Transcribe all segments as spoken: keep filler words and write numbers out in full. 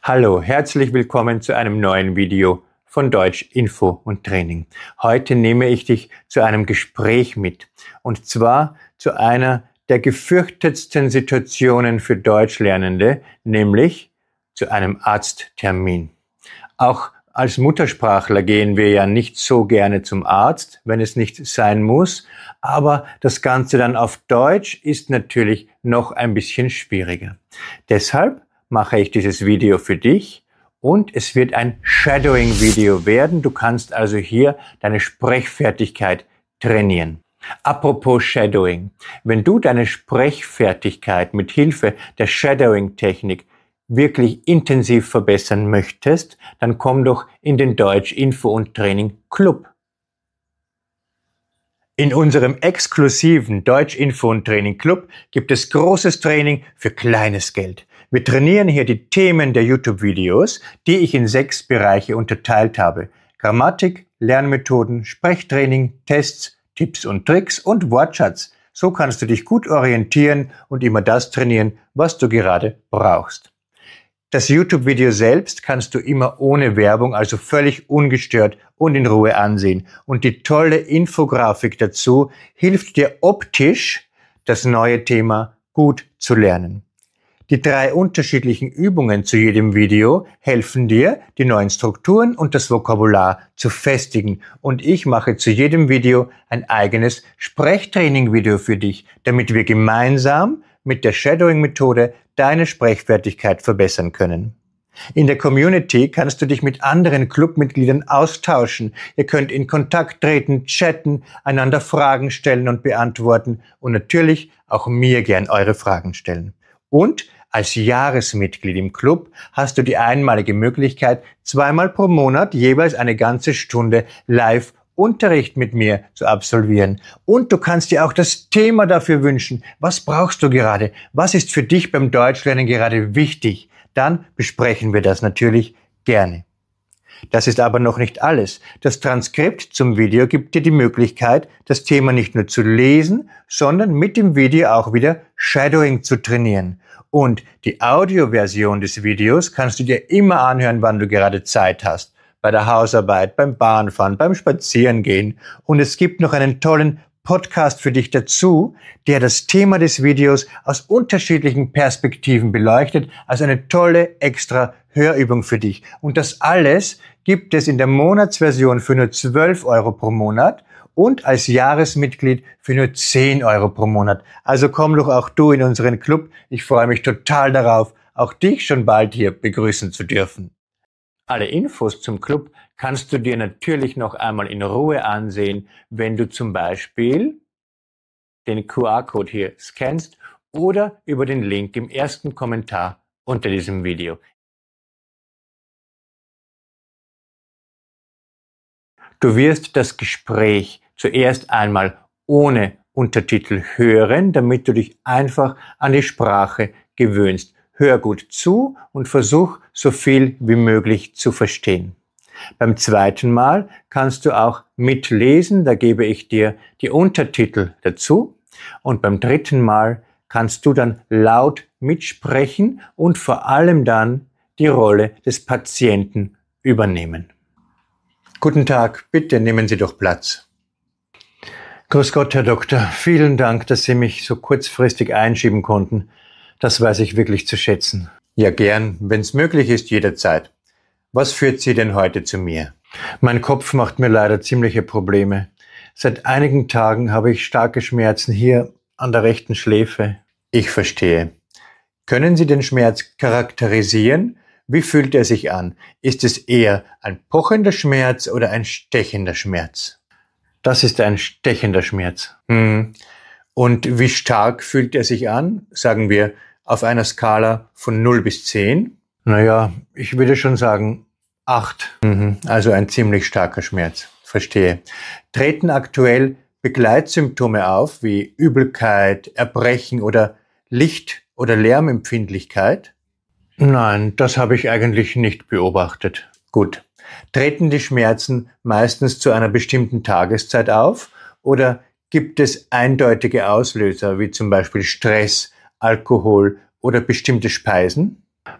Hallo, herzlich willkommen zu einem neuen Video von Deutsch Info und Training. Heute nehme ich dich zu einem Gespräch mit, und zwar zu einer der gefürchtetsten Situationen für Deutschlernende, nämlich zu einem Arzttermin. Auch als Muttersprachler gehen wir ja nicht so gerne zum Arzt, wenn es nicht sein muss, aber das Ganze dann auf Deutsch ist natürlich noch ein bisschen schwieriger. Deshalb mache ich dieses Video für dich und es wird ein Shadowing-Video werden. Du kannst also hier deine Sprechfertigkeit trainieren. Apropos Shadowing. Wenn du deine Sprechfertigkeit mit Hilfe der Shadowing-Technik wirklich intensiv verbessern möchtest, dann komm doch in den Deutsch Info und Training Club. In unserem exklusiven Deutsch Info und Training Club gibt es großes Training für kleines Geld. Wir trainieren hier die Themen der YouTube-Videos, die ich in sechs Bereiche unterteilt habe. Grammatik, Lernmethoden, Sprechtraining, Tests, Tipps und Tricks und Wortschatz. So kannst du dich gut orientieren und immer das trainieren, was du gerade brauchst. Das YouTube-Video selbst kannst du immer ohne Werbung, also völlig ungestört und in Ruhe ansehen. Und die tolle Infografik dazu hilft dir optisch, das neue Thema gut zu lernen. Die drei unterschiedlichen Übungen zu jedem Video helfen dir, die neuen Strukturen und das Vokabular zu festigen. Und ich mache zu jedem Video ein eigenes Sprechtraining-Video für dich, damit wir gemeinsam mit der Shadowing-Methode deine Sprechfertigkeit verbessern können. In der Community kannst du dich mit anderen Clubmitgliedern austauschen. Ihr könnt in Kontakt treten, chatten, einander Fragen stellen und beantworten und natürlich auch mir gern eure Fragen stellen. Und als Jahresmitglied im Club hast du die einmalige Möglichkeit, zweimal pro Monat jeweils eine ganze Stunde live Unterricht mit mir zu absolvieren. Und du kannst dir auch das Thema dafür wünschen. Was brauchst du gerade? Was ist für dich beim Deutschlernen gerade wichtig? Dann besprechen wir das natürlich gerne. Das ist aber noch nicht alles. Das Transkript zum Video gibt dir die Möglichkeit, das Thema nicht nur zu lesen, sondern mit dem Video auch wieder Shadowing zu trainieren. Und die Audioversion des Videos kannst du dir immer anhören, wann du gerade Zeit hast. Bei der Hausarbeit, beim Bahnfahren, beim Spazierengehen. Und es gibt noch einen tollen Podcast für dich dazu, der das Thema des Videos aus unterschiedlichen Perspektiven beleuchtet, als eine tolle extra Hörübung für dich. Und das alles gibt es in der Monatsversion für nur zwölf Euro pro Monat und als Jahresmitglied für nur zehn Euro pro Monat. Also komm doch auch du in unseren Club. Ich freue mich total darauf, auch dich schon bald hier begrüßen zu dürfen. Alle Infos zum Club kannst du dir natürlich noch einmal in Ruhe ansehen, wenn du zum Beispiel den Q R-Code hier scannst oder über den Link im ersten Kommentar unter diesem Video. Du wirst das Gespräch zuerst einmal ohne Untertitel hören, damit du dich einfach an die Sprache gewöhnst. Hör gut zu und versuch, so viel wie möglich zu verstehen. Beim zweiten Mal kannst du auch mitlesen, da gebe ich dir die Untertitel dazu. Und beim dritten Mal kannst du dann laut mitsprechen und vor allem dann die Rolle des Patienten übernehmen. Guten Tag, bitte nehmen Sie doch Platz. Grüß Gott, Herr Doktor. Vielen Dank, dass Sie mich so kurzfristig einschieben konnten. Das weiß ich wirklich zu schätzen. Ja, gern, wenn es möglich ist, jederzeit. Was führt Sie denn heute zu mir? Mein Kopf macht mir leider ziemliche Probleme. Seit einigen Tagen habe ich starke Schmerzen hier an der rechten Schläfe. Ich verstehe. Können Sie den Schmerz charakterisieren? Wie fühlt er sich an? Ist es eher ein pochender Schmerz oder ein stechender Schmerz? Das ist ein stechender Schmerz. Hm. Und wie stark fühlt er sich an? Sagen wir auf einer Skala von null bis zehn? Naja, ich würde schon sagen acht. Mhm. Also ein ziemlich starker Schmerz. Verstehe. Treten aktuell Begleitsymptome auf, wie Übelkeit, Erbrechen oder Licht- oder Lärmempfindlichkeit? Nein, das habe ich eigentlich nicht beobachtet. Gut. Treten die Schmerzen meistens zu einer bestimmten Tageszeit auf oder gibt es eindeutige Auslöser, wie zum Beispiel Stress, Alkohol oder bestimmte Speisen?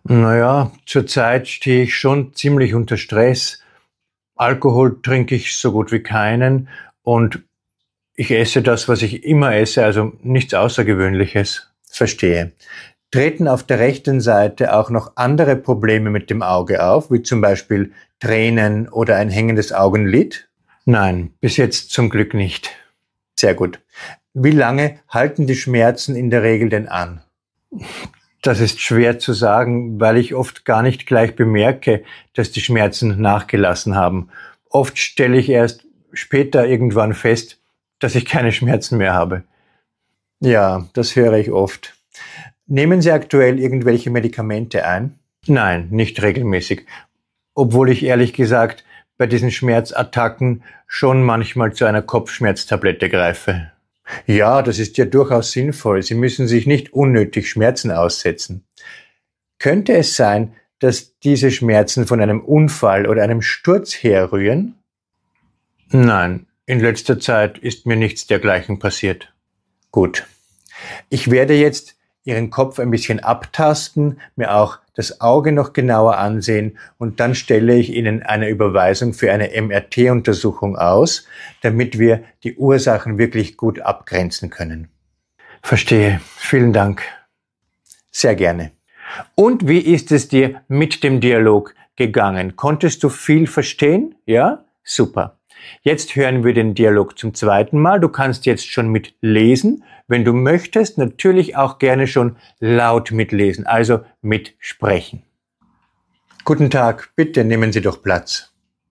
Naja, zurzeit stehe ich schon ziemlich unter Stress. Alkohol trinke ich so gut wie keinen und ich esse das, was ich immer esse, also nichts Außergewöhnliches. Verstehe. Treten auf der rechten Seite auch noch andere Probleme mit dem Auge auf, wie zum Beispiel Tränen oder ein hängendes Augenlid? Nein, bis jetzt zum Glück nicht. Sehr gut. Wie lange halten die Schmerzen in der Regel denn an? Das ist schwer zu sagen, weil ich oft gar nicht gleich bemerke, dass die Schmerzen nachgelassen haben. Oft stelle ich erst später irgendwann fest, dass ich keine Schmerzen mehr habe. Ja, das höre ich oft. Nehmen Sie aktuell irgendwelche Medikamente ein? Nein, nicht regelmäßig. Obwohl ich ehrlich gesagt bei diesen Schmerzattacken schon manchmal zu einer Kopfschmerztablette greife. Ja, das ist ja durchaus sinnvoll. Sie müssen sich nicht unnötig Schmerzen aussetzen. Könnte es sein, dass diese Schmerzen von einem Unfall oder einem Sturz herrühren? Nein, in letzter Zeit ist mir nichts dergleichen passiert. Gut. Ich werde jetzt Ihren Kopf ein bisschen abtasten, mir auch das Auge noch genauer ansehen und dann stelle ich Ihnen eine Überweisung für eine M R T-Untersuchung aus, damit wir die Ursachen wirklich gut abgrenzen können. Verstehe. Vielen Dank. Sehr gerne. Und wie ist es dir mit dem Dialog gegangen? Konntest du viel verstehen? Ja? Super. Jetzt hören wir den Dialog zum zweiten Mal. Du kannst jetzt schon mitlesen. Wenn du möchtest, natürlich auch gerne schon laut mitlesen, also mitsprechen. Guten Tag, bitte nehmen Sie doch Platz.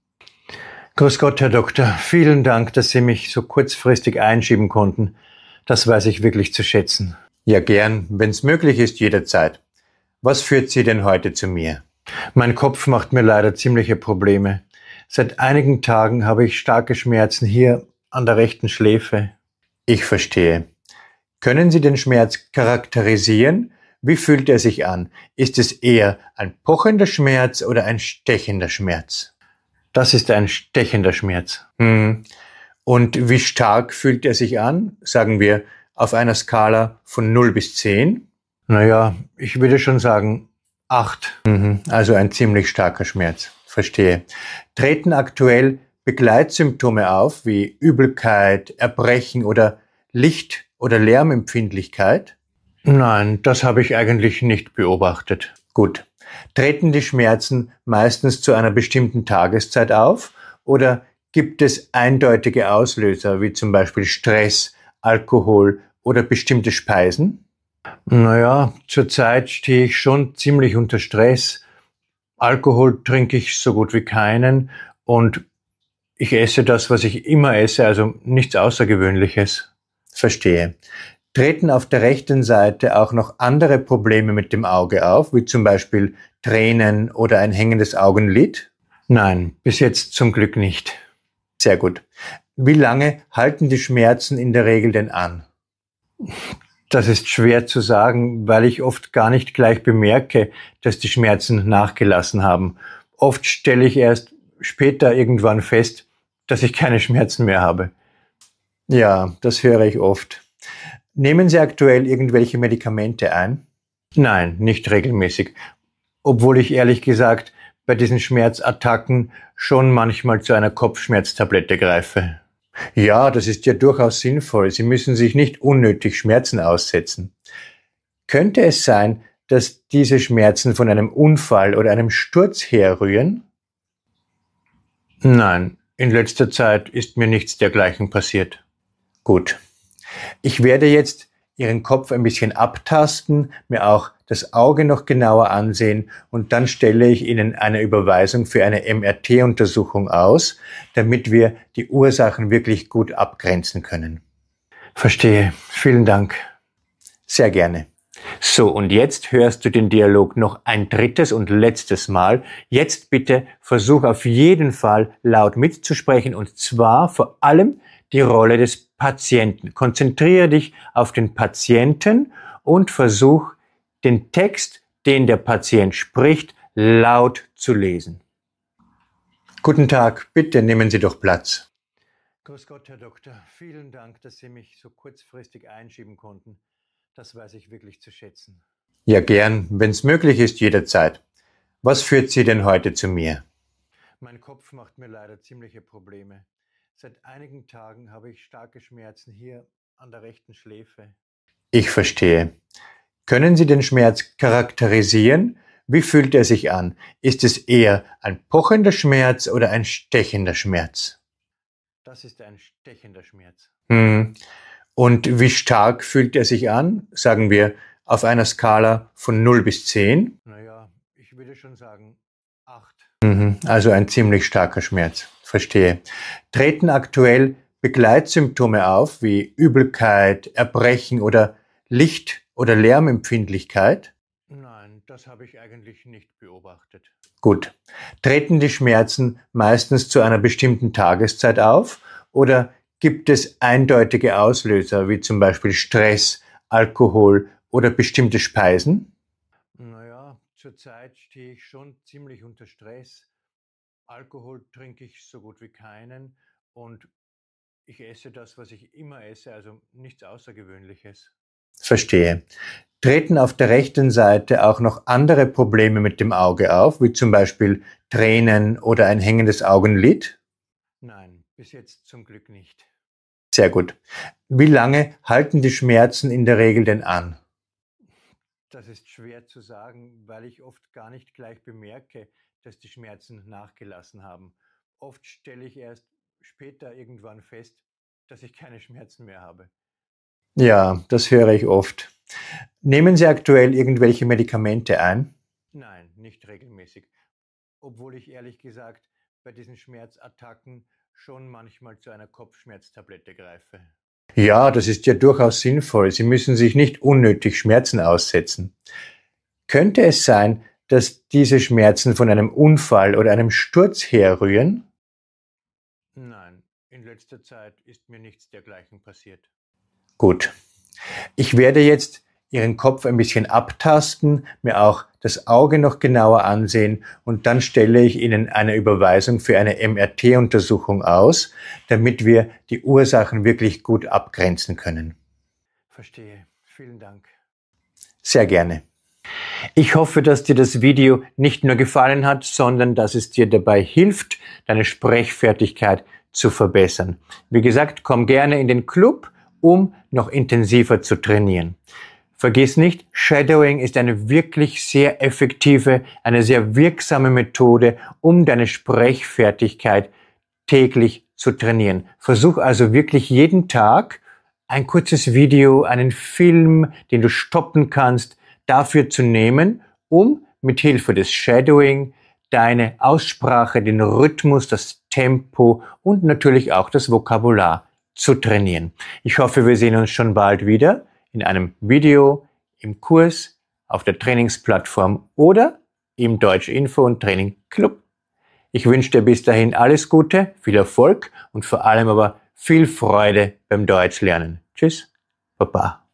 Grüß Gott, Herr Doktor. Vielen Dank, dass Sie mich so kurzfristig einschieben konnten. Das weiß ich wirklich zu schätzen. Ja, gern, wenn es möglich ist, jederzeit. Was führt Sie denn heute zu mir? Mein Kopf macht mir leider ziemliche Probleme. Seit einigen Tagen habe ich starke Schmerzen hier an der rechten Schläfe. Ich verstehe. Können Sie den Schmerz charakterisieren? Wie fühlt er sich an? Ist es eher ein pochender Schmerz oder ein stechender Schmerz? Das ist ein stechender Schmerz. Hm. Und wie stark fühlt er sich an? Sagen wir auf einer Skala von null bis zehn? Naja, ich würde schon sagen acht. Mhm. Also ein ziemlich starker Schmerz. Verstehe. Treten aktuell Begleitsymptome auf, wie Übelkeit, Erbrechen oder Licht- oder Lärmempfindlichkeit? Nein, das habe ich eigentlich nicht beobachtet. Gut. Treten die Schmerzen meistens zu einer bestimmten Tageszeit auf oder gibt es eindeutige Auslöser, wie zum Beispiel Stress, Alkohol oder bestimmte Speisen? Naja, zurzeit stehe ich schon ziemlich unter Stress. Alkohol trinke ich so gut wie keinen und ich esse das, was ich immer esse, also nichts Außergewöhnliches. Verstehe. Treten auf der rechten Seite auch noch andere Probleme mit dem Auge auf, wie zum Beispiel Tränen oder ein hängendes Augenlid? Nein, bis jetzt zum Glück nicht. Sehr gut. Wie lange halten die Schmerzen in der Regel denn an? Das ist schwer zu sagen, weil ich oft gar nicht gleich bemerke, dass die Schmerzen nachgelassen haben. Oft stelle ich erst später irgendwann fest, dass ich keine Schmerzen mehr habe. Ja, das höre ich oft. Nehmen Sie aktuell irgendwelche Medikamente ein? Nein, nicht regelmäßig. Obwohl ich ehrlich gesagt bei diesen Schmerzattacken schon manchmal zu einer Kopfschmerztablette greife. Ja, das ist ja durchaus sinnvoll. Sie müssen sich nicht unnötig Schmerzen aussetzen. Könnte es sein, dass diese Schmerzen von einem Unfall oder einem Sturz herrühren? Nein, in letzter Zeit ist mir nichts dergleichen passiert. Gut. Ich werde jetzt Ihren Kopf ein bisschen abtasten, mir auch das Auge noch genauer ansehen und dann stelle ich Ihnen eine Überweisung für eine M R T-Untersuchung aus, damit wir die Ursachen wirklich gut abgrenzen können. Verstehe. Vielen Dank. Sehr gerne. So, und jetzt hörst du den Dialog noch ein drittes und letztes Mal. Jetzt bitte versuch auf jeden Fall laut mitzusprechen und zwar vor allem die Rolle des Patienten. Konzentriere dich auf den Patienten und versuch den Text, den der Patient spricht, laut zu lesen. Guten Tag, bitte nehmen Sie doch Platz. Grüß Gott, Herr Doktor. Vielen Dank, dass Sie mich so kurzfristig einschieben konnten. Das weiß ich wirklich zu schätzen. Ja, gern, wenn's möglich ist, jederzeit. Was führt Sie denn heute zu mir? Mein Kopf macht mir leider ziemliche Probleme. Seit einigen Tagen habe ich starke Schmerzen hier an der rechten Schläfe. Ich verstehe. Können Sie den Schmerz charakterisieren? Wie fühlt er sich an? Ist es eher ein pochender Schmerz oder ein stechender Schmerz? Das ist ein stechender Schmerz. Hm. Und wie stark fühlt er sich an? Sagen wir auf einer Skala von null bis zehn? Naja, ich würde schon sagen acht. Mhm. Also ein ziemlich starker Schmerz. Verstehe. Treten aktuell Begleitsymptome auf wie Übelkeit, Erbrechen oder Licht- oder Lärmempfindlichkeit? Nein, das habe ich eigentlich nicht beobachtet. Gut. Treten die Schmerzen meistens zu einer bestimmten Tageszeit auf oder gibt es eindeutige Auslöser wie zum Beispiel Stress, Alkohol oder bestimmte Speisen? Naja, zurzeit stehe ich schon ziemlich unter Stress. Alkohol trinke ich so gut wie keinen und ich esse das, was ich immer esse, also nichts Außergewöhnliches. Verstehe. Treten auf der rechten Seite auch noch andere Probleme mit dem Auge auf, wie zum Beispiel Tränen oder ein hängendes Augenlid? Nein, bis jetzt zum Glück nicht. Sehr gut. Wie lange halten die Schmerzen in der Regel denn an? Das ist schwer zu sagen, weil ich oft gar nicht gleich bemerke, dass die Schmerzen nachgelassen haben. Oft stelle ich erst später irgendwann fest, dass ich keine Schmerzen mehr habe. Ja, das höre ich oft. Nehmen Sie aktuell irgendwelche Medikamente ein? Nein, nicht regelmäßig. Obwohl ich ehrlich gesagt bei diesen Schmerzattacken schon manchmal zu einer Kopfschmerztablette greife. Ja, das ist ja durchaus sinnvoll. Sie müssen sich nicht unnötig Schmerzen aussetzen. Könnte es sein, dass diese Schmerzen von einem Unfall oder einem Sturz herrühren? Nein, in letzter Zeit ist mir nichts dergleichen passiert. Gut. Ich werde jetzt Ihren Kopf ein bisschen abtasten, mir auch das Auge noch genauer ansehen und dann stelle ich Ihnen eine Überweisung für eine M R T-Untersuchung aus, damit wir die Ursachen wirklich gut abgrenzen können. Verstehe. Vielen Dank. Sehr gerne. Ich hoffe, dass dir das Video nicht nur gefallen hat, sondern dass es dir dabei hilft, deine Sprechfertigkeit zu verbessern. Wie gesagt, komm gerne in den Club, um noch intensiver zu trainieren. Vergiss nicht, Shadowing ist eine wirklich sehr effektive, eine sehr wirksame Methode, um deine Sprechfertigkeit täglich zu trainieren. Versuch also wirklich jeden Tag ein kurzes Video, einen Film, den du stoppen kannst, dafür zu nehmen, um mit Hilfe des Shadowing deine Aussprache, den Rhythmus, das Tempo und natürlich auch das Vokabular zu trainieren. Ich hoffe, wir sehen uns schon bald wieder in einem Video, im Kurs, auf der Trainingsplattform oder im Deutsch Info und Training Club. Ich wünsche dir bis dahin alles Gute, viel Erfolg und vor allem aber viel Freude beim Deutschlernen. Tschüss, Baba.